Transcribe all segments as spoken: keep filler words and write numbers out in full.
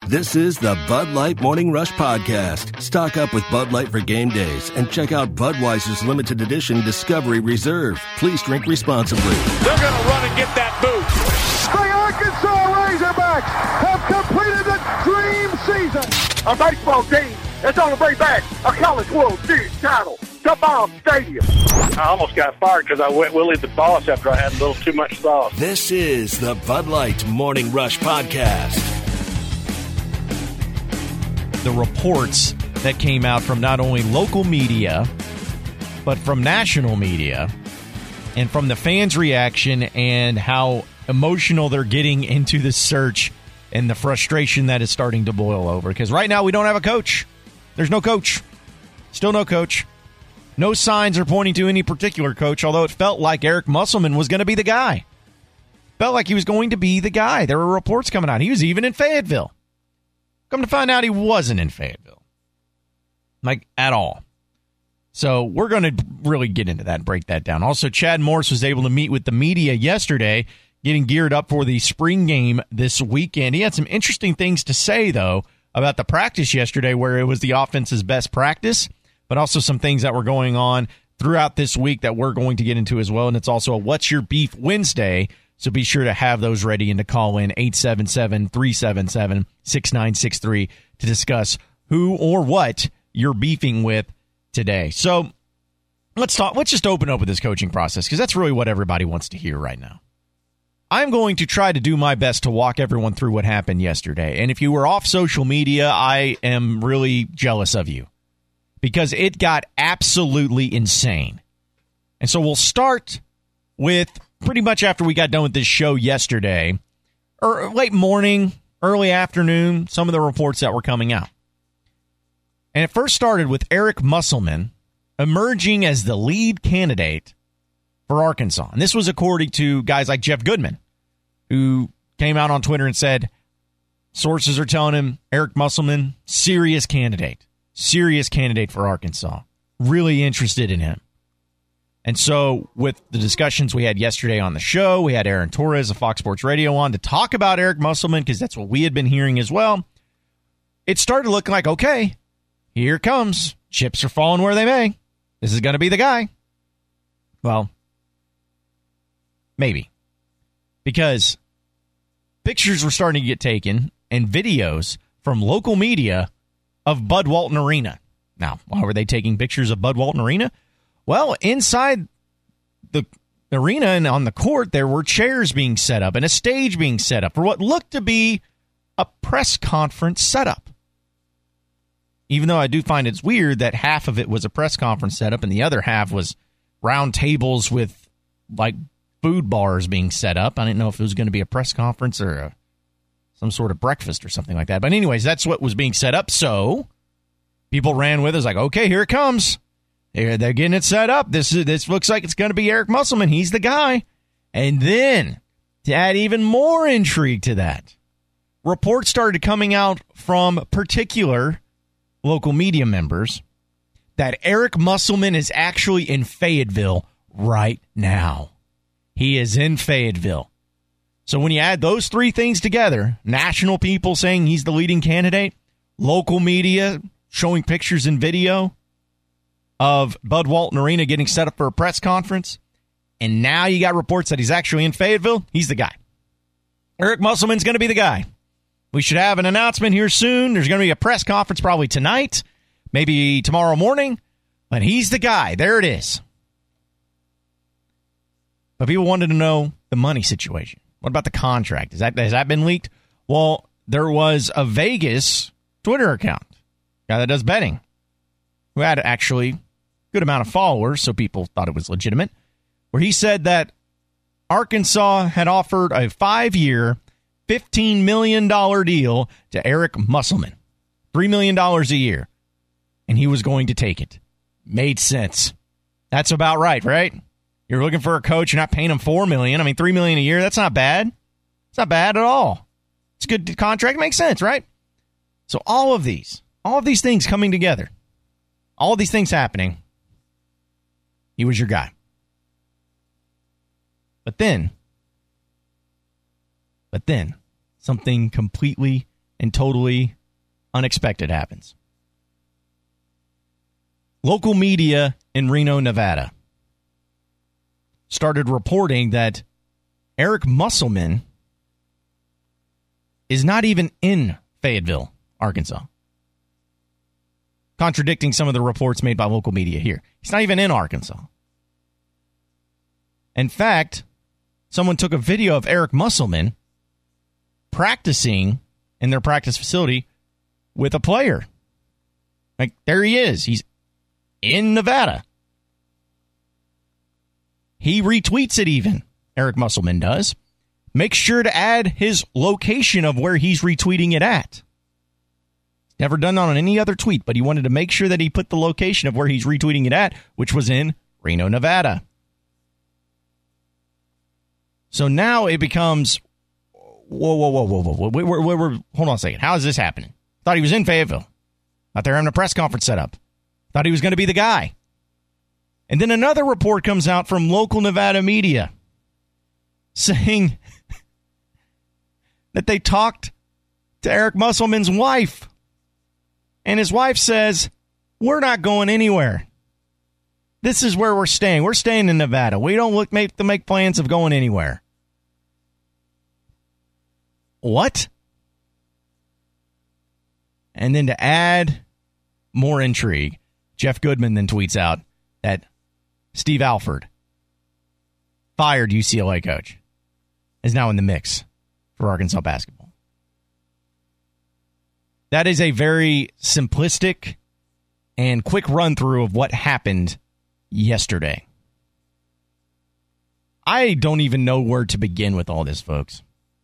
This is the Bud Light Morning Rush Podcast. Stock up with Bud Light for game days and check out Budweiser's limited edition Discovery Reserve. Please drink responsibly. They're going to run and get that boot. The Arkansas Razorbacks have completed the dream season. A baseball team that's on the way back a College World Series title to Baum Stadium. I almost got fired because I went Willie the Boss after I had a little too much sauce. This is the Bud Light Morning Rush Podcast. The reports that came out from not only local media, but from national media, and from the fans' reaction and how emotional they're getting into the search and the frustration that is starting to boil over. Because right now we don't have a coach. There's no coach. Still no coach. No signs are pointing to any particular coach, although it felt like Eric Musselman was going to be the guy. Felt like he was going to be the guy. There were reports coming out. He was even in Fayetteville. Come to find out he wasn't in Fayetteville. Like, at all. So we're going to really get into that and break that down. Also, Chad Morris was able to meet with the media yesterday, getting geared up for the spring game this weekend. He had some interesting things to say, though, about the practice yesterday, where it was the offense's best practice, but also some things that were going on throughout this week that we're going to get into as well. And it's also a What's Your Beef Wednesday. So be sure to have those ready and to call in eight seven seven, three seven seven, six nine six three to discuss who or what you're beefing with today. So let's talk. Let's just open up with this coaching process, because that's really what everybody wants to hear right now. I'm going to try to do my best to walk everyone through what happened yesterday. And if you were off social media, I am really jealous of you, because it got absolutely insane. And so we'll start with pretty much after we got done with this show yesterday, or late morning, early afternoon, some of the reports that were coming out. And it first started with Eric Musselman emerging as the lead candidate for Arkansas. And this was according to guys like Jeff Goodman, who came out on Twitter and said, sources are telling him Eric Musselman, serious candidate, serious candidate for Arkansas, really interested in him. And so with the discussions we had yesterday on the show, we had Aaron Torres of Fox Sports Radio on to talk about Eric Musselman, because that's what we had been hearing as well. It started looking like, okay, here it comes. Chips are falling where they may. This is going to be the guy. Well, maybe. Because pictures were starting to get taken and videos from local media of Bud Walton Arena. Now, why were they taking pictures of Bud Walton Arena? Well, inside the arena and on the court, there were chairs being set up and a stage being set up for what looked to be a press conference setup. Even though I do find it's weird that half of it was a press conference setup and the other half was round tables with, like, food bars being set up. I didn't know if it was going to be a press conference or a, some sort of breakfast or something like that. But anyways, that's what was being set up. So people ran with it. It was like, okay, here it comes. They're, they're getting it set up. This is this looks like it's going to be Eric Musselman. He's the guy. And then, to add even more intrigue to that, reports started coming out from particular local media members that Eric Musselman is actually in Fayetteville right now. He is in Fayetteville. So when you add those three things together, national people saying he's the leading candidate, local media showing pictures and video of Bud Walton Arena getting set up for a press conference, and now you got reports that he's actually in Fayetteville, he's the guy. Eric Musselman's going to be the guy. We should have an announcement here soon. There's going to be a press conference probably tonight, maybe tomorrow morning, but he's the guy. There it is. But people wanted to know the money situation. What about the contract? Is that, has that been leaked? Well, there was a Vegas Twitter account, guy that does betting, who had actually good amount of followers, so people thought it was legitimate, where he said that Arkansas had offered a five-year, fifteen million dollars deal to Eric Musselman, three million dollars a year, and he was going to take it. Made sense. That's about right, right? You're looking for a coach, you're not paying him four million dollars. I mean, three million dollars a year, that's not bad. It's not bad at all. It's a good contract. Makes sense, right? So all of these, all of these things coming together, all of these things happening, he was your guy. But then, but then, something completely and totally unexpected happens. Local media in Reno, Nevada started reporting that Eric Musselman is not even in Fayetteville, Arkansas. Contradicting some of the reports made by local media here. He's not even in Arkansas. In fact, someone took a video of Eric Musselman practicing in their practice facility with a player. Like, there he is. He's in Nevada. He retweets it even. Eric Musselman does. Make sure to add his location of where he's retweeting it at. Never done that on any other tweet, but he wanted to make sure that he put the location of where he's retweeting it at, which was in Reno, Nevada. So now it becomes, whoa, whoa, whoa, whoa, whoa, we're, we're, we're, hold on a second. How is this happening? Thought he was in Fayetteville. Thought they were having a press conference set up. Thought he was going to be the guy. And then another report comes out from local Nevada media saying that they talked to Eric Musselman's wife. And his wife says, we're not going anywhere. This is where we're staying. We're staying in Nevada. We don't look make to make plans of going anywhere. What? And then to add more intrigue, Jeff Goodman then tweets out that Steve Alford, fired U C L A coach, is now in the mix for Arkansas basketball. That is a very simplistic and quick run through of what happened yesterday. I don't even know where to begin with all this, folks.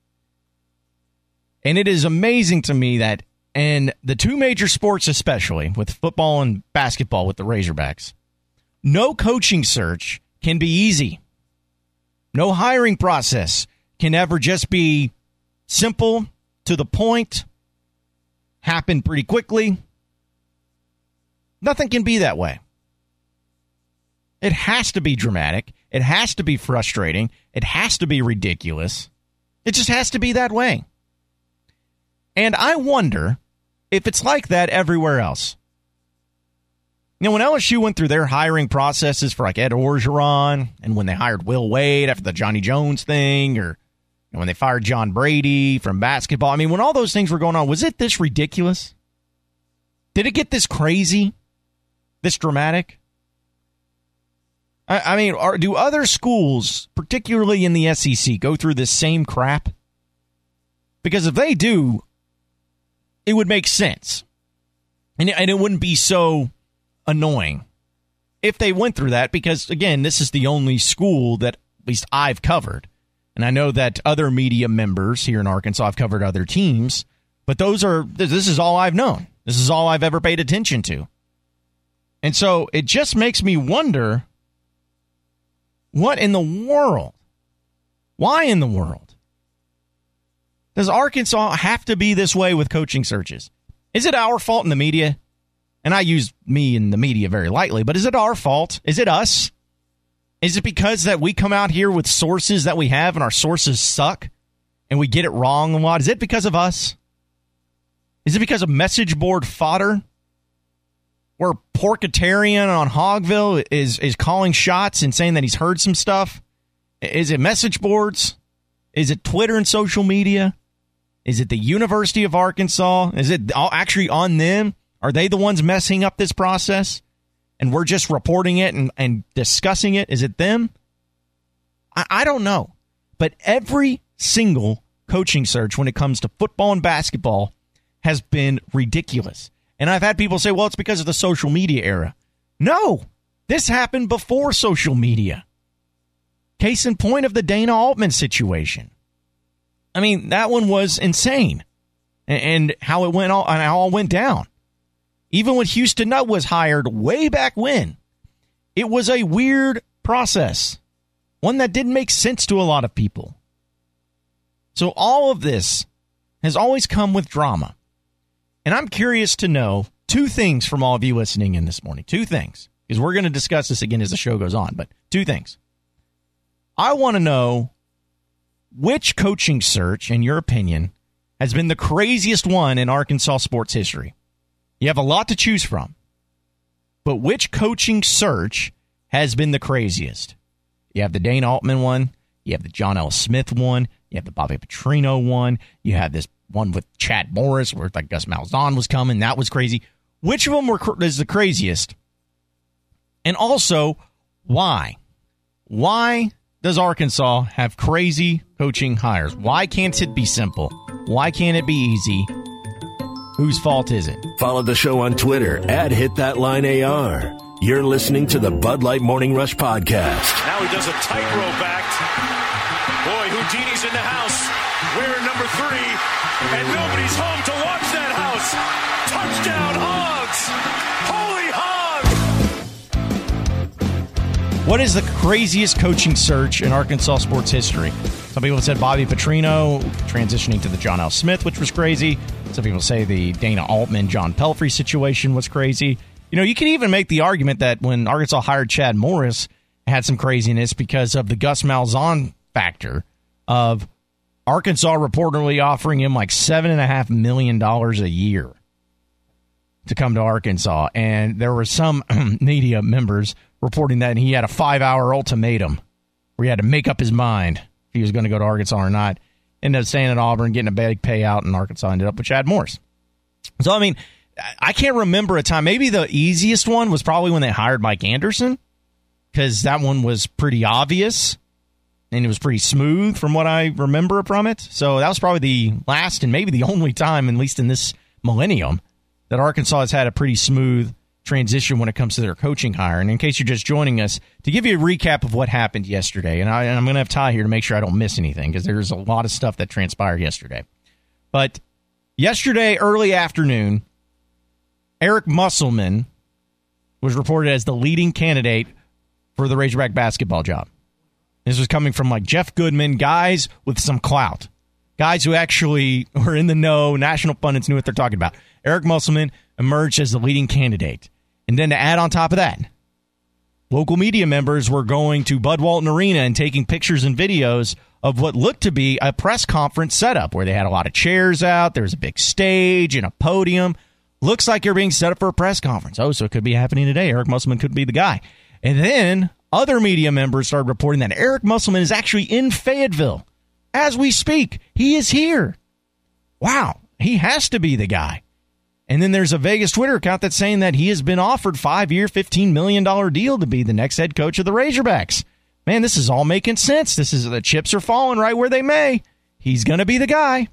And it is amazing to me that in the two major sports, especially with football and basketball with the Razorbacks, no coaching search can be easy. No hiring process can ever just be simple, to the point, happen pretty quickly. Nothing can be that way. It has to be dramatic. It has to be frustrating. It has to be ridiculous. It just has to be that way. And I wonder if it's like that everywhere else. You know, when L S U went through their hiring processes for like Ed Orgeron, and when they hired Will Wade after the Johnny Jones thing, or you know, when they fired John Brady from basketball, I mean, when all those things were going on, was it this ridiculous? Did it get this crazy? This dramatic? I, I mean, are, do other schools, particularly in the S E C, go through this same crap? Because if they do, it would make sense. And it, and it wouldn't be so annoying if they went through that, because, again, this is the only school that at least I've covered. And I know that other media members here in Arkansas have covered other teams, but those are this is all I've known. This is all I've ever paid attention to. And so it just makes me wonder, what in the world? Why in the world does Arkansas have to be this way with coaching searches? Is it our fault in the media? And I use me and the media very lightly, but is it our fault? Is it us? Is it because that we come out here with sources that we have and our sources suck and we get it wrong a lot? Is it because of us? Is it because of message board fodder? Where Porkatarian on Hogville is, is calling shots and saying that he's heard some stuff? Is it message boards? Is it Twitter and social media? Is it the University of Arkansas? Is it all actually on them? Are they the ones messing up this process? And we're just reporting it and, and discussing it? Is it them? I, I don't know. But every single coaching search when it comes to football and basketball has been ridiculous. And I've had people say, well, it's because of the social media era. No, this happened before social media. Case in point of the Dana Altman situation. I mean, that one was insane. And, and how it went all, and how it all went down. Even when Houston Nutt was hired way back when, it was a weird process. One that didn't make sense to a lot of people. So all of this has always come with drama. And I'm curious to know two things from all of you listening in this morning. Two things. Because we're going to discuss this again as the show goes on. But two things. I want to know which coaching search, in your opinion, has been the craziest one in Arkansas sports history. You have a lot to choose from. But which coaching search has been the craziest? You have the Dana Altman one. You have the John L. Smith one. You have the Bobby Petrino one. You have this one with Chad Morris where like Gus Malzahn was coming. That was crazy. Which of them were is the craziest? And also, why? Why does Arkansas have crazy coaching hires? Why can't it be simple? Why can't it be easy? Whose fault is it? Follow the show on Twitter at HitThatLineAR. You're listening to the Bud Light Morning Rush Podcast. Now he does a tightrope act. Boy, Houdini's in the house. We're number three, and nobody's home to watch that house. Touchdown, Hogs! Holy Hogs! What is the craziest coaching search in Arkansas sports history? Some people said Bobby Petrino transitioning to the John L. Smith, which was crazy. Some people say the Dana Altman, John Pelfrey situation was crazy. You know, you can even make the argument that when Arkansas hired Chad Morris, it had some craziness because of the Gus Malzahn factor of Arkansas reportedly offering him like seven and a half million dollars a year to come to Arkansas. And there were some media members reporting that he had a five-hour ultimatum where he had to make up his mind if he was going to go to Arkansas or not. Ended up staying at Auburn, getting a big payout, and Arkansas ended up with Chad Morris. So, I mean, I can't remember a time. Maybe the easiest one was probably when they hired Mike Anderson, because that one was pretty obvious, and it was pretty smooth from what I remember from it. So that was probably the last and maybe the only time, at least in this millennium, that Arkansas has had a pretty smooth transition when it comes to their coaching hire. And in case you're just joining us, to give you a recap of what happened yesterday, and, I, and I'm going to have Ty here to make sure I don't miss anything because there's a lot of stuff that transpired yesterday. But yesterday, early afternoon, Eric Musselman was reported as the leading candidate for the Razorback basketball job. This was coming from like Jeff Goodman, guys with some clout, guys who actually were in the know, national pundits knew what they're talking about. Eric Musselman emerged as the leading candidate. And then to add on top of that, local media members were going to Bud Walton Arena and taking pictures and videos of what looked to be a press conference setup where they had a lot of chairs out, there was a big stage and a podium. Looks like you're being set up for a press conference. Oh, so it could be happening today. Eric Musselman could be the guy. And then other media members started reporting that Eric Musselman is actually in Fayetteville. As we speak, he is here. Wow, he has to be the guy. And then there's a Vegas Twitter account that's saying that he has been offered five-year, fifteen million dollars deal to be the next head coach of the Razorbacks. Man, this is all making sense. This is the chips are falling right where they may. He's going to be the guy.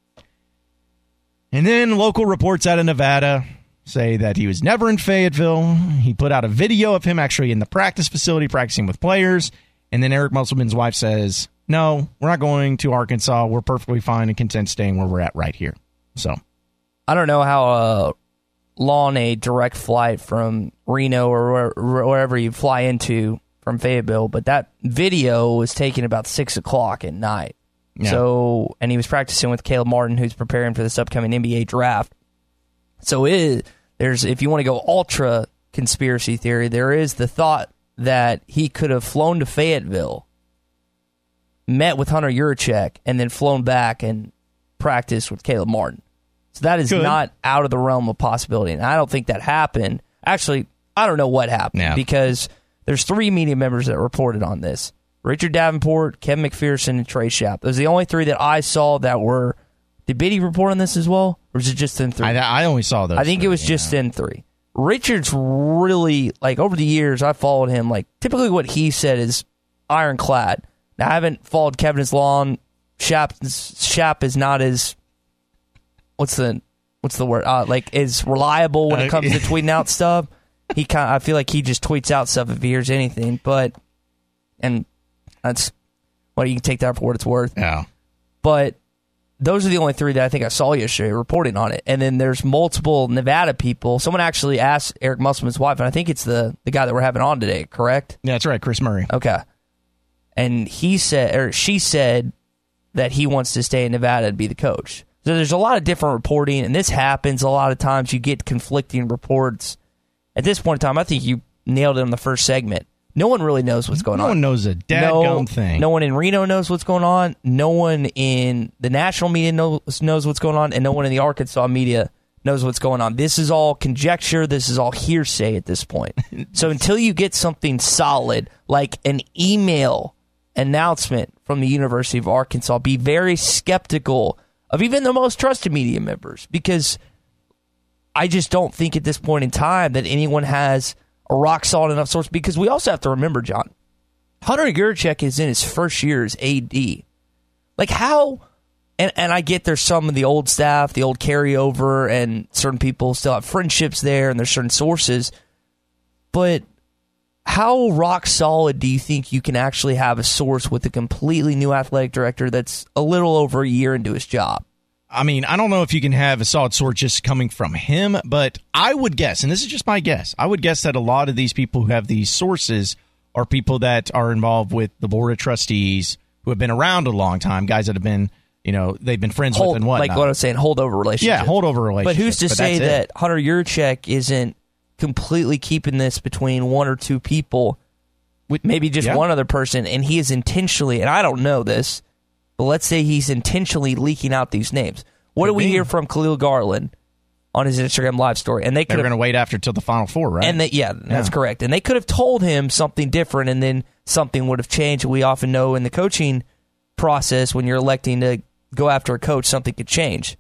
And then local reports out of Nevada say that he was never in Fayetteville. He put out a video of him actually in the practice facility practicing with players. And then Eric Musselman's wife says, no, we're not going to Arkansas. We're perfectly fine and content staying where we're at right here. So I don't know how uh, long a direct flight from Reno or wherever you fly into from Fayetteville, but that video was taken about six o'clock at night. Yeah. So, and he was practicing with Caleb Martin, who's preparing for this upcoming N B A draft. So, it, there's if you want to go ultra conspiracy theory, there is the thought that he could have flown to Fayetteville, met with Hunter Yurachek, and then flown back and practiced with Caleb Martin. So that is Good. not out of the realm of possibility. And I don't think that happened. Actually, I don't know what happened yeah. because there's three media members that reported on this. Richard Davenport, Kevin McPherson, and Trey Schapp. Those are the only three that I saw that were... Did Biddy report on this as well? Or was it just in three? I, I only saw those I think three, it was yeah. just in three. Richard's really... Like, over the years, I followed him. Like, typically what he said is ironclad. Now, I haven't followed Kevin as long. Schapp, Schapp is not as... What's the what's the word? Uh, like, is reliable when it comes to tweeting out stuff. He kind, I feel like he just tweets out stuff if he hears anything. But, and that's, well, you can take that for what it's worth. Yeah. But those are the only three that I think I saw yesterday reporting on it. And then there's multiple Nevada people. Someone actually asked Eric Musselman's wife, and I think it's the, the guy that we're having on today, correct? Yeah, that's right, Chris Murray. Okay. And he said, or she said that he wants to stay in Nevada and be the coach. So there's a lot of different reporting, and this happens a lot of times. You get conflicting reports. At this point in time, I think you nailed it in the first segment. No one really knows what's going no on. No one knows a dadgum no, thing. No one in Reno knows what's going on. No one in the national media knows, knows what's going on, and no one in the Arkansas media knows what's going on. This is all conjecture. This is all hearsay at this point. So until you get something solid, like an email announcement from the University of Arkansas, be very skeptical of even the most trusted media members, because I just don't think at this point in time that anyone has a rock solid enough source, because we also have to remember, John, Hunter Yurachek is in his first year as A D. Like how, and, and I get there's some of the old staff, the old carryover, and certain people still have friendships there, and there's certain sources, but how rock solid do you think you can actually have a source with a completely new athletic director that's a little over a year into his job? I mean, I don't know if you can have a solid source just coming from him, but I would guess, and this is just my guess, I would guess that a lot of these people who have these sources are people that are involved with the board of trustees who have been around a long time, guys that have been, you know, they've been friends Hold, with and whatnot. Like what I'm saying, holdover relationships. Yeah, holdover relationships. But who's to but say that's that it. Hunter Yurachek isn't completely keeping this between one or two people, with maybe just yeah. one other person, and he is intentionally, and I don't know this, but let's say he's intentionally leaking out these names. What Could do we be. hear from Khalil Garland on his Instagram live story? And they They're could going to wait after till the Final Four, right? And they, yeah, that's Yeah. correct. And they could have told him something different, and then something would have changed. We often know in the coaching process, when you're electing to go after a coach, something could change.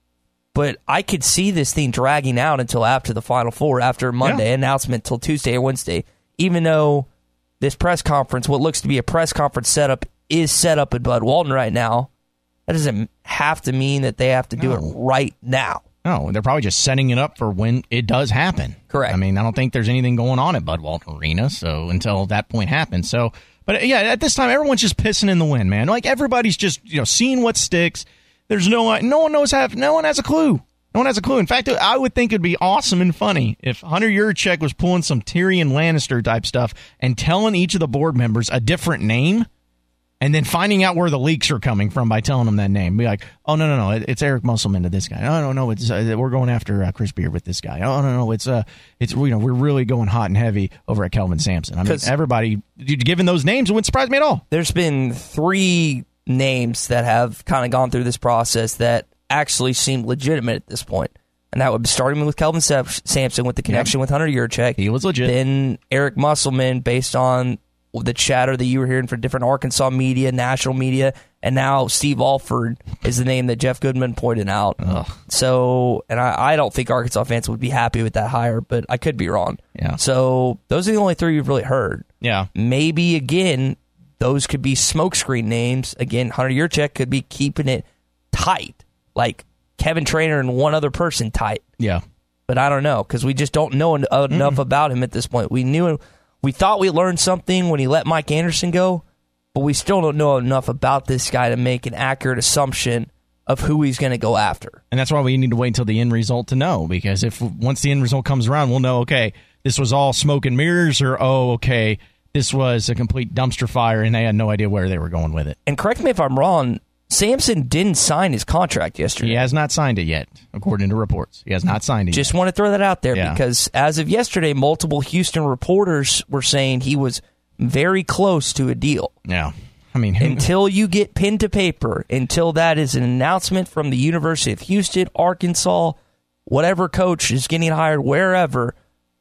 But I could see this thing dragging out until after the Final Four, after Monday, Yeah. announcement till Tuesday or Wednesday, even though this press conference, what looks to be a press conference setup, is set up at Bud Walton right now. That doesn't have to mean that they have to do No. it right now. No, they're probably just setting it up for when it does happen. Correct. I mean, I don't think there's anything going on at Bud Walton Arena, so until that point happens. So, but yeah, at this time, everyone's just pissing in the wind, man. Like everybody's just you know seeing what sticks. There's no no one knows have no one has a clue. No one has a clue. In fact, I would think it'd be awesome and funny if Hunter Yurachek was pulling some Tyrion Lannister type stuff and telling each of the board members a different name, and then finding out where the leaks are coming from by telling them that name. Be like, oh, no, no, no, it's Eric Musselman to this guy. Oh, no, no, it's uh, we're going after uh, Chris Beard with this guy. Oh, no, no, it's uh, it's you know we're really going hot and heavy over at Kelvin Sampson. I mean, everybody, given those names, it wouldn't surprise me at all. There's been three names that have kind of gone through this process that actually seem legitimate at this point. And that would be starting with Kelvin Sampson with the connection yep. with Hunter Yurachek. He was legit. Then Eric Musselman, based on the chatter that you were hearing from different Arkansas media, national media, and now Steve Alford is the name that Jeff Goodman pointed out. Ugh. So, and I, I don't think Arkansas fans would be happy with that hire, but I could be wrong. Yeah. So those are the only three you've really heard. Yeah. Maybe, again, those could be smokescreen names. Again, Hunter Yurachek could be keeping it tight, like Kevin Trainor and one other person tight. Yeah. But I don't know, because we just don't know en- enough mm. about him at this point. We knew, we thought we learned something when he let Mike Anderson go, but we still don't know enough about this guy to make an accurate assumption of who he's going to go after. And that's why we need to wait until the end result to know, because if once the end result comes around, we'll know, okay, this was all smoke and mirrors, or, oh, okay, this was a complete dumpster fire, and they had no idea where they were going with it. And correct me if I'm wrong, Sampson didn't sign his contract yesterday. He has not signed it yet, according to reports. He has not signed it Just yet. want to throw that out there yeah. because as of yesterday, multiple Houston reporters were saying he was very close to a deal. Yeah. I mean, until you get pen to paper, until that is an announcement from the University of Houston, Arkansas, whatever coach is getting hired, wherever,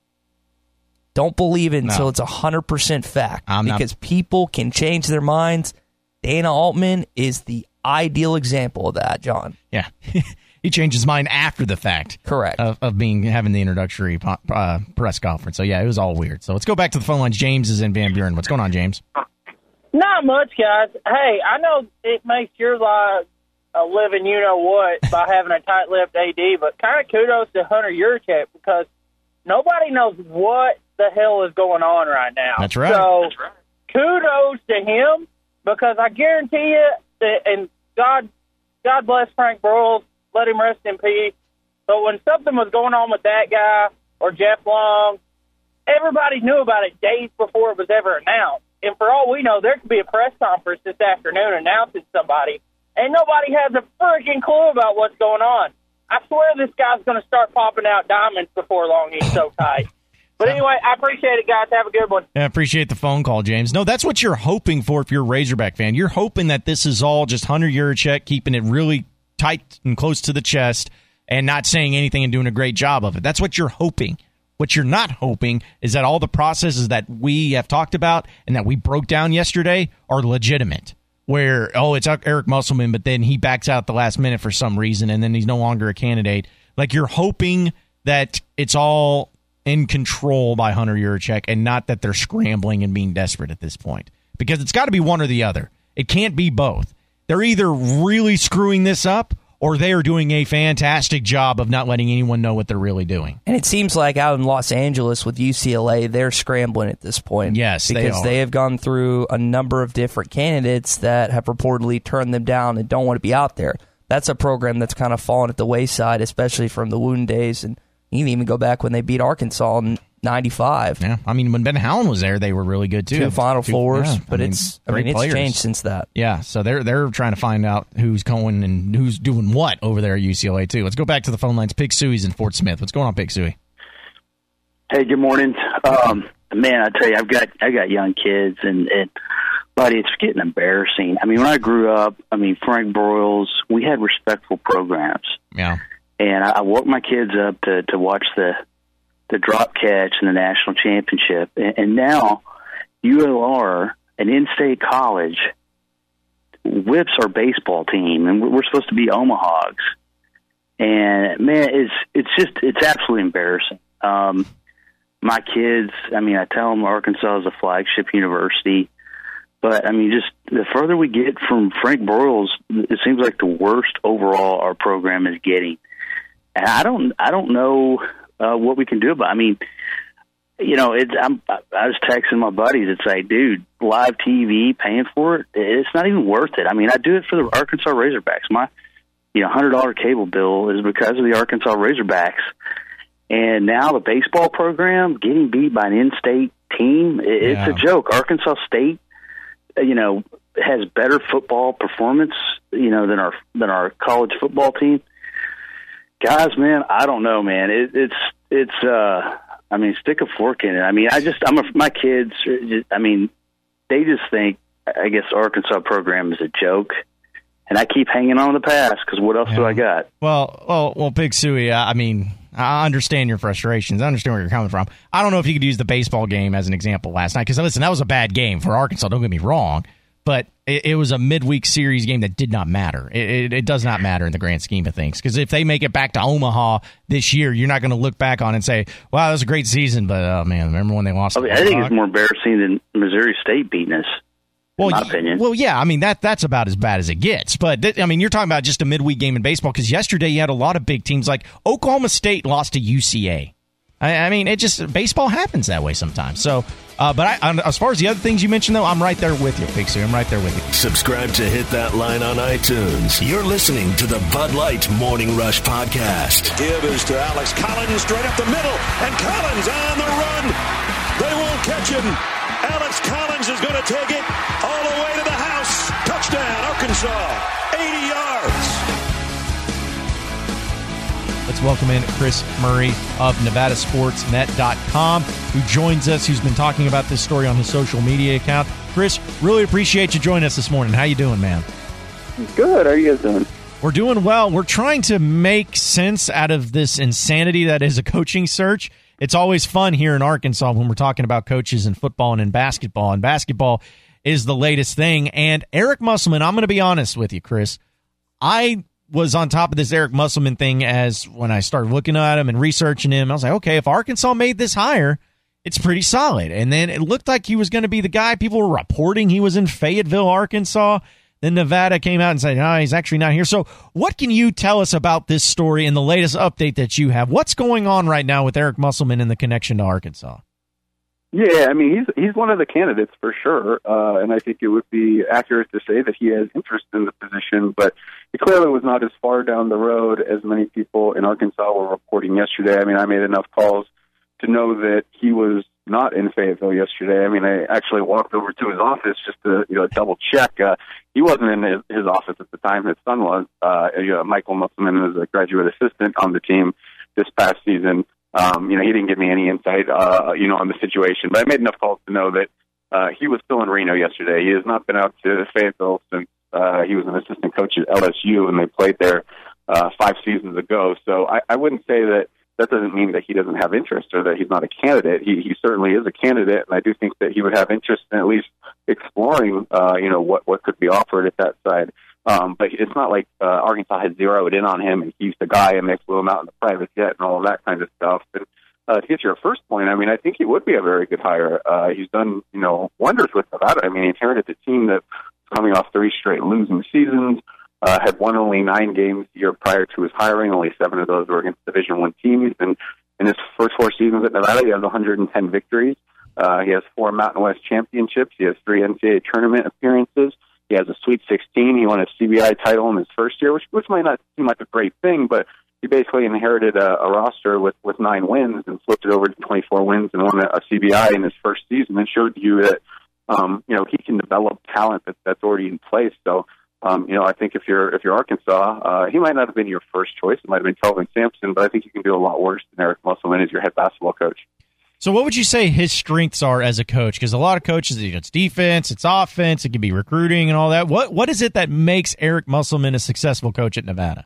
don't believe it until no. it's one hundred percent fact. I'm because not... people can change their minds. Dana Altman is the ideal example of that, John. Yeah. He changed his mind after the fact. Correct. Of, of being having the introductory uh, press conference. So, yeah, it was all weird. So let's go back to the phone lines. James is in Van Buren. What's going on, James? Not much, guys. Hey, I know it makes your life a living you-know-what by having a tight-lipped A D, but kind of kudos to Hunter Yurachek because nobody knows what the hell is going on right now. That's right. So That's right. Kudos to him because I guarantee you, that, and God, God bless Frank Broyles, let him rest in peace, but when something was going on with that guy or Jeff Long, everybody knew about it days before it was ever announced. And for all we know, there could be a press conference this afternoon announcing somebody, and nobody has a freaking clue about what's going on. I swear this guy's going to start popping out diamonds before long. He's so tight. But anyway, I appreciate it, guys. Have a good one. I appreciate the phone call, James. No, that's what you're hoping for if you're a Razorback fan. You're hoping that this is all just Hunter Yurachek keeping it really tight and close to the chest and not saying anything and doing a great job of it. That's what you're hoping. What you're not hoping is that all the processes that we have talked about and that we broke down yesterday are legitimate. Where, oh, it's Eric Musselman, but then he backs out at the last minute for some reason, and then he's no longer a candidate. Like, you're hoping that it's all in control by Hunter Yurachek and not that they're scrambling and being desperate at this point. Because it's got to be one or the other. It can't be both. They're either really screwing this up or they are doing a fantastic job of not letting anyone know what they're really doing. And it seems like out in Los Angeles with U C L A, they're scrambling at this point. Yes, because they are. They have gone through a number of different candidates that have reportedly turned them down and don't want to be out there. That's a program that's kind of fallen at the wayside, especially from the Wooten days. And you can even go back when they beat Arkansas in ninety-five. Yeah, I mean, when Ben Howland was there, they were really good, too. Two Final Two, Fours, yeah, but I mean, it's I mean, it's players. changed since that. Yeah, so they're they're trying to find out who's going and who's doing what over there at U C L A, too. Let's go back to the phone lines. Pig Suey's in Fort Smith. What's going on, Pig Suey? Hey, good morning. Um, man, I tell you, I've got I got young kids, and, and buddy, it's getting embarrassing. I mean, when I grew up, I mean, Frank Broyles, we had respectful programs. Yeah. And I, I woke my kids up to, to watch the the drop catch in the national championship. And, and now U L R, an in-state college, whips our baseball team, and we're, we're supposed to be Omahawks. And, man, it's it's just, it's absolutely embarrassing. Um, my kids, I mean, I tell them Arkansas is a flagship university. But, I mean, just the further we get from Frank Broyles, it seems like the worst overall our program is getting. And I don't, I don't know uh, what we can do about it. I mean, you know, it's, I'm, I was texting my buddies. It's like, dude, live T V, paying for it, it's not even worth it. I mean, I do it for the Arkansas Razorbacks. My, you know, one hundred dollars cable bill is because of the Arkansas Razorbacks. And now the baseball program getting beat by an in-state team, it's Yeah. a joke. Arkansas State, you know, has better football performance, you know, than our than our college football team. Guys, man, I don't know, man. It, it's it's. uh I mean, stick a fork in it. I mean, I just I'm a, my kids. I mean, they just think I guess the Arkansas program is a joke, and I keep hanging on to the past because what else Yeah. do I got? Well, well, well, Pig Suey, I mean, I understand your frustrations. I understand where you're coming from. I don't know if you could use the baseball game as an example last night because, listen, that was a bad game for Arkansas. Don't get me wrong. But it, it was a midweek series game that did not matter. It, it, it does not matter in the grand scheme of things. Because if they make it back to Omaha this year, you're not going to look back on it and say, wow, that was a great season. But, oh, man, remember when they lost? I, mean, I think it's more embarrassing than Missouri State beating us. Well, in my opinion. Well, yeah, I mean, that that's about as bad as it gets. But, th- I mean, you're talking about just a midweek game in baseball because yesterday you had a lot of big teams like Oklahoma State lost to U C A. I, I mean, it just, baseball happens that way sometimes. So, uh, but I, as far as the other things you mentioned, though, I'm right there with you, Pig Suey. I'm right there with you. Subscribe to Hit That Line on iTunes. You're listening to the Bud Light Morning Rush Podcast. Give is to Alex Collins straight up the middle, and Collins on the run. They won't catch him. Alex Collins is going to take it all the way to the house. Touchdown, Arkansas, eighty yards. Let's welcome in Chris Murray of Nevada Sports Net dot com, who joins us, who's been talking about this story on his social media account. Chris, really appreciate you joining us this morning. How you doing, man? Good. How are you guys doing? We're doing well. We're trying to make sense out of this insanity that is a coaching search. It's always fun here in Arkansas when we're talking about coaches in football and in basketball, and basketball is the latest thing. And Eric Musselman, I'm going to be honest with you, Chris. I was on top of this Eric Musselman thing as when I started looking at him and researching him. I was like, okay, if Arkansas made this hire, it's pretty solid. And then it looked like he was going to be the guy. People were reporting he was in Fayetteville, Arkansas. Then Nevada came out and said, no, he's actually not here. So what can you tell us about this story and the latest update that you have? What's going on right now with Eric Musselman and the connection to Arkansas? Yeah, I mean, he's he's one of the candidates for sure, uh, and I think it would be accurate to say that he has interest in the position, but he clearly was not as far down the road as many people in Arkansas were reporting yesterday. I mean, I made enough calls to know that he was not in Fayetteville yesterday. I mean, I actually walked over to his office just to, you know, double check. Uh, he wasn't in his, his office at the time. His son was. Uh, you know, Michael Musselman was a graduate assistant on the team this past season. Um, you know, he didn't give me any insight, uh, you know, on the situation, but I made enough calls to know that uh, he was still in Reno yesterday. He has not been out to Fayetteville since uh, he was an assistant coach at L S U, and they played there uh, five seasons ago. So I, I wouldn't say that that doesn't mean that he doesn't have interest or that he's not a candidate. He, he certainly is a candidate, and I do think that he would have interest in at least exploring, uh, you know, what, what could be offered at that side. Um, but it's not like uh, Arkansas has zeroed in on him and he's the guy and they flew him out in the private jet and all of that kind of stuff. And uh, to get to your first point, I mean, I think he would be a very good hire. Uh, he's done, you know, wonders with Nevada. I mean, he inherited a team that was coming off three straight losing seasons, uh, had won only nine games the year prior to his hiring. Only seven of those were against Division One teams. And in his first four seasons at Nevada, he has one hundred ten victories. Uh, he has four Mountain West championships. He has three N C double A tournament appearances. He has a Sweet sixteen. He won a C B I title in his first year, which which might not seem like a great thing, but he basically inherited a, a roster with, with nine wins and flipped it over to twenty-four wins and won a, a C B I in his first season and showed you that, um, you know, he can develop talent that, that's already in place. So, um, you know, I think if you're if you're Arkansas, uh, he might not have been your first choice. It might have been Kelvin Sampson, but I think you can do a lot worse than Eric Musselman as your head basketball coach. So what would you say his strengths are as a coach? Because a lot of coaches, you know, it's defense, it's offense, it can be recruiting and all that. What What is it that makes Eric Musselman a successful coach at Nevada?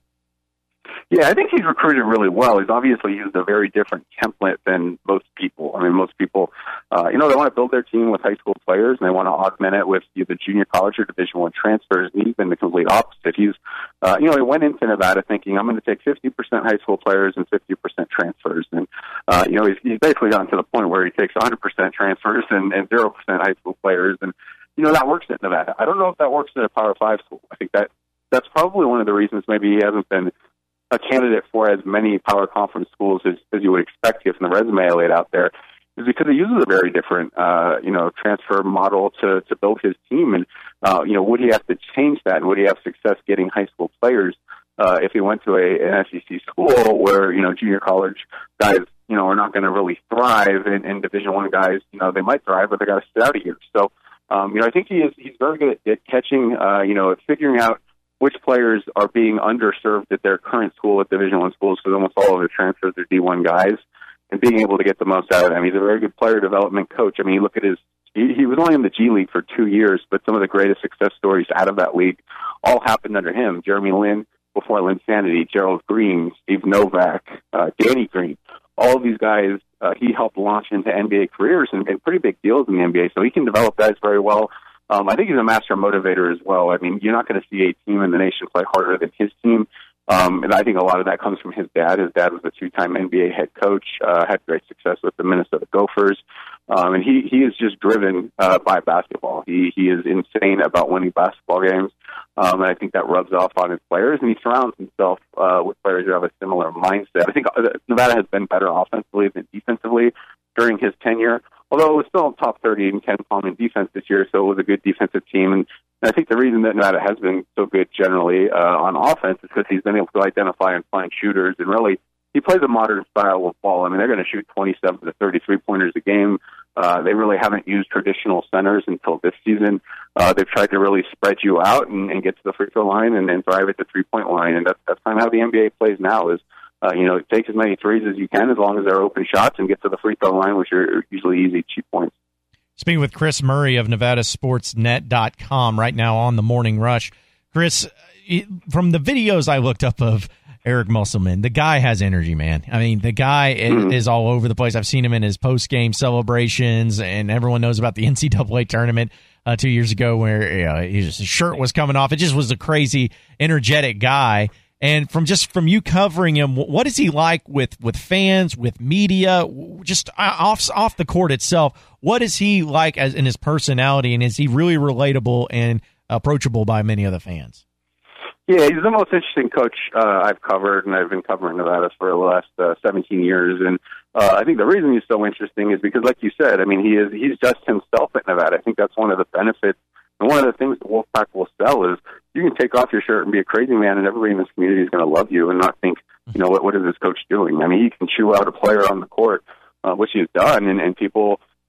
Yeah, I think he's recruited really well. He's obviously used a very different template than most people. I mean, most people, uh, you know, they want to build their team with high school players, and they want to augment it with either junior college or Division One transfers. And he's been the complete opposite. He's, uh, you know, he went into Nevada thinking, I'm going to take fifty percent high school players and fifty percent transfers. And, uh, you know, he's, he's basically gotten to the point where he takes one hundred percent transfers and, and zero percent high school players. And, you know, that works at Nevada. I don't know if that works at a Power Five school. I think that that's probably one of the reasons maybe he hasn't been a candidate for as many power conference schools as, as you would expect if in the resume I laid out there, is because he uses a very different, uh, you know, transfer model to, to build his team. And, uh, you know, would he have to change that? And would he have success getting high school players, uh, if he went to a, an S E C school where, you know, junior college guys, you know, are not going to really thrive and, and Division One guys, you know, they might thrive, but they got to sit out a year. So, um, you know, I think he is, he's very good at, at catching, uh, you know, at figuring out which players are being underserved at their current school at Division One schools, because almost all of the transfers are D one guys, and being able to get the most out of them. He's a very good player development coach. I mean, you look at his, he, he was only in the G League for two years, but some of the greatest success stories out of that league all happened under him. Jeremy Lin, before Lin Sanity, Gerald Green, Steve Novak, uh, Danny Green. All of these guys, uh, he helped launch into N B A careers and, and pretty big deals in the N B A, so he can develop guys very well. Um, I think he's a master motivator as well. I mean, you're not going to see a team in the nation play harder than his team. Um, and I think a lot of that comes from his dad. His dad was a two-time N B A head coach, uh, had great success with the Minnesota Gophers. Um, and he, he is just driven uh, by basketball. He, he is insane about winning basketball games. Um, and I think that rubs off on his players. And he surrounds himself uh, with players who have a similar mindset. I think Nevada has been better offensively than defensively during his tenure, although it was still top thirty in Ken Palm in defense this year, so it was a good defensive team. And I think the reason that Nevada has been so good generally uh, on offense is because he's been able to identify and find shooters, and really he plays a modern style of ball. I mean, they're going to shoot twenty-seven to thirty-three pointers a game. Uh, they really haven't used traditional centers until this season. Uh, they've tried to really spread you out and, and get to the free throw line and then drive at the three-point line, and that's, that's kind of how the N B A plays now is, Uh, you know, take as many threes as you can as long as they're open shots and get to the free throw line, which are usually easy, cheap points. Speaking with Chris Murray of Nevada Sports Net dot com right now on the Morning Rush. Chris, from the videos I looked up of Eric Musselman, the guy has energy, man. I mean, the guy mm-hmm. is all over the place. I've seen him in his post-game celebrations, and everyone knows about the N C double A tournament uh, two years ago where you know, his shirt was coming off. It just was a crazy, energetic guy. And from just from you covering him, what is he like with, with fans, with media, just off off the court itself? What is he like as in his personality, and is he really relatable and approachable by many of the fans? Yeah, he's the most interesting coach uh, I've covered, and I've been covering Nevada for the last uh, seventeen years. And uh, I think the reason he's so interesting is because, like you said, I mean, he is he's just himself at Nevada. I think that's one of the benefits. And one of the things the Wolfpack will sell is you can take off your shirt and be a crazy man, and everybody in this community is going to love you and not think, you know, what what is this coach doing? I mean, he can chew out a player on the court, uh, which he's done, and, and people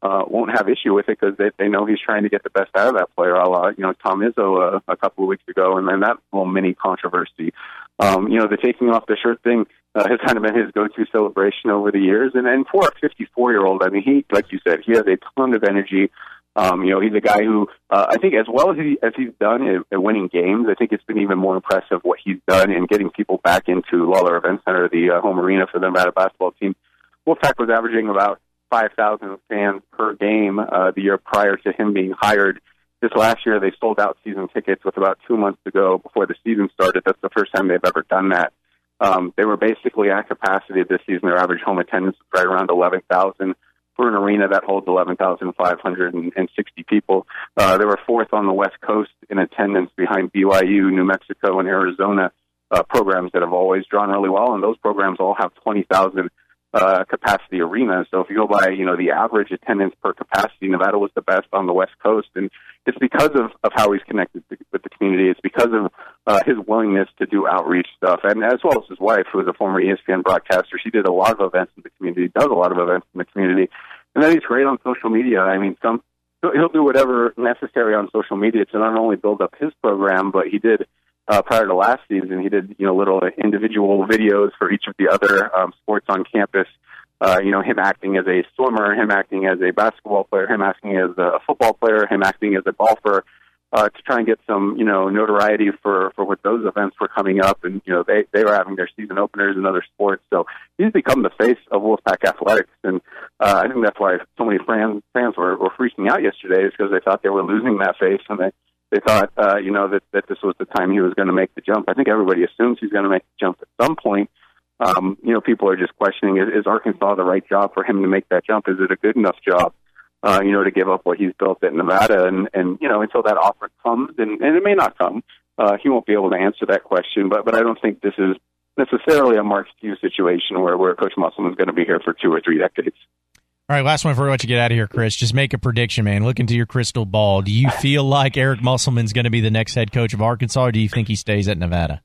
uh, won't have issue with it because they, they know he's trying to get the best out of that player, a la, you know, Tom Izzo uh, a couple of weeks ago, and then that little mini controversy. Um, you know, the taking off the shirt thing uh, has kind of been his go-to celebration over the years. And, and for a fifty-four-year-old, I mean, he, like you said, he has a ton of energy. Um, you know, he's a guy who, uh, I think as well as, he, as he's done at, at winning games, I think it's been even more impressive what he's done in getting people back into Lawler Event Center, the uh, home arena for the Nevada basketball team. Wolfpack was averaging about five thousand fans per game uh, the year prior to him being hired. This last year, they sold out season tickets with about two months to go before the season started. That's the first time they've ever done that. Um, they were basically at capacity this season. Their average home attendance was right around eleven thousand. For an arena that holds eleven thousand five hundred sixty people. Uh, they were fourth on the West Coast in attendance behind B Y U, New Mexico, and Arizona, uh, programs that have always drawn really well, and those programs all have twenty thousand uh, capacity arenas. So if you go by, you know, the average attendance per capacity, Nevada was the best on the West Coast, and it's because of, of how he's connected to, with the community. It's because of uh, his willingness to do outreach stuff, and as well as his wife, who is a former E S P N broadcaster. She did a lot of events in the community, does a lot of events in the community, and then he's great on social media. I mean, some he'll do whatever necessary on social media to not only build up his program, but he did uh, prior to last season. He did, you know, little individual videos for each of the other um, sports on campus. Uh, you know, him acting as a swimmer, him acting as a basketball player, him acting as a football player, him acting as a golfer, uh, to try and get some, you know, notoriety for, for what those events were coming up. And, you know, they, they were having their season openers in other sports. So he's become the face of Wolfpack Athletics. And uh, I think that's why so many fans, fans were, were freaking out yesterday, is because they thought they were losing that face. And they, they thought, uh, you know, that, that this was the time he was going to make the jump. I think everybody assumes he's going to make the jump at some point. Um, you know, people are just questioning, is, is Arkansas the right job for him to make that jump? Is it a good enough job, uh, you know, to give up what he's built at Nevada? And, and you know, until that offer comes, and, and it may not come, uh, he won't be able to answer that question. But, but I don't think this is necessarily a Mark Few situation where, where Coach Musselman's going to be here for two or three decades. All right, last one before we let you get out of here, Chris. Just make a prediction, man. Look into your crystal ball. Do you feel like Eric Musselman's going to be the next head coach of Arkansas, or do you think he stays at Nevada?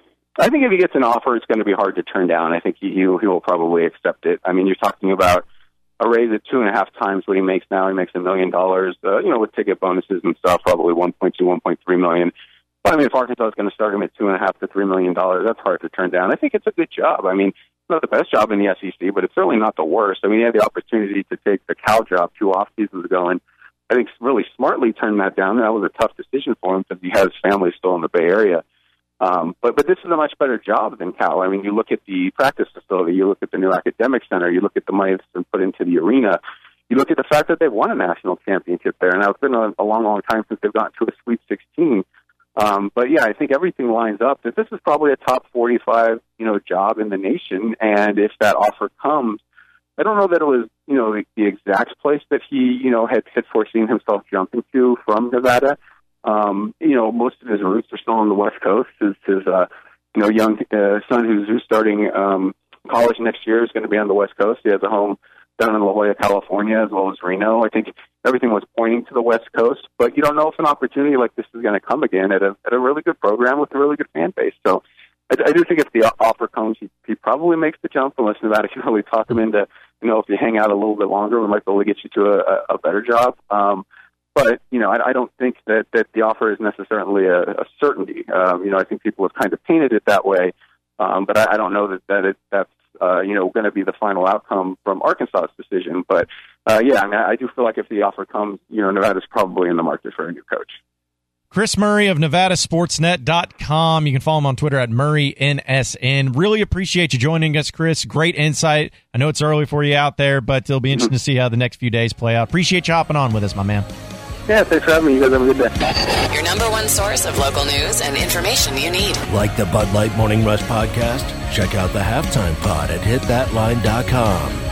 I think if he gets an offer, it's going to be hard to turn down. I think he, he, he will probably accept it. I mean, you're talking about a raise at two and a half times what he makes now. He makes a million dollars, uh, you know, with ticket bonuses and stuff, probably one point two, one point three million. But I mean, if Arkansas is going to start him at two and a half to three million dollars, that's hard to turn down. I think it's a good job. I mean, it's not the best job in the S E C, but it's certainly not the worst. I mean, he had the opportunity to take the Cal job two off seasons ago, and I think really smartly turned that down. That was a tough decision for him because he has family still in the Bay Area. Um, but, but this is a much better job than Cal. I mean, you look at the practice facility, you look at the new academic center, you look at the money that's been put into the arena, you look at the fact that they've won a national championship there. Now, it's been a, a long, long time since they've gotten to a Sweet sixteen. Um, but yeah, I think everything lines up that this is probably a top forty-five, you know, job in the nation. And if that offer comes, I don't know that it was, you know, the, the exact place that he, you know, had, had foreseen himself jumping to from Nevada. Um, you know, most of his roots are still on the West Coast. His, his uh, you know, young uh, son who's, who's starting um, college next year is going to be on the West Coast. He has a home down in La Jolla, California, as well as Reno. I think everything was pointing to the West Coast, but you don't know if an opportunity like this is going to come again at a at a really good program with a really good fan base. So I, I do think if the offer comes, he, he probably makes the jump, unless Nevada can really talk him into, you know, if you hang out a little bit longer, we might be able to get you to a, a better job. Um, But, you know, I, I don't think that, that the offer is necessarily a, a certainty. Um, you know, I think people have kind of painted it that way, um, but I, I don't know that, that it, that's, uh, you know, going to be the final outcome from Arkansas's decision. But, uh, yeah, I mean, I do feel like if the offer comes, you know, Nevada's probably in the market for a new coach. Chris Murray of Nevada Sports Net dot com. You can follow him on Twitter at Murray N S N. Really appreciate you joining us, Chris. Great insight. I know it's early for you out there, but it'll be interesting to see how the next few days play out. Appreciate you hopping on with us, my man. Yeah, thanks for having me. You guys have a good day. Your number one source of local news and information you need. Like the Bud Light Morning Rush podcast? Check out the Halftime Pod at hit that line dot com.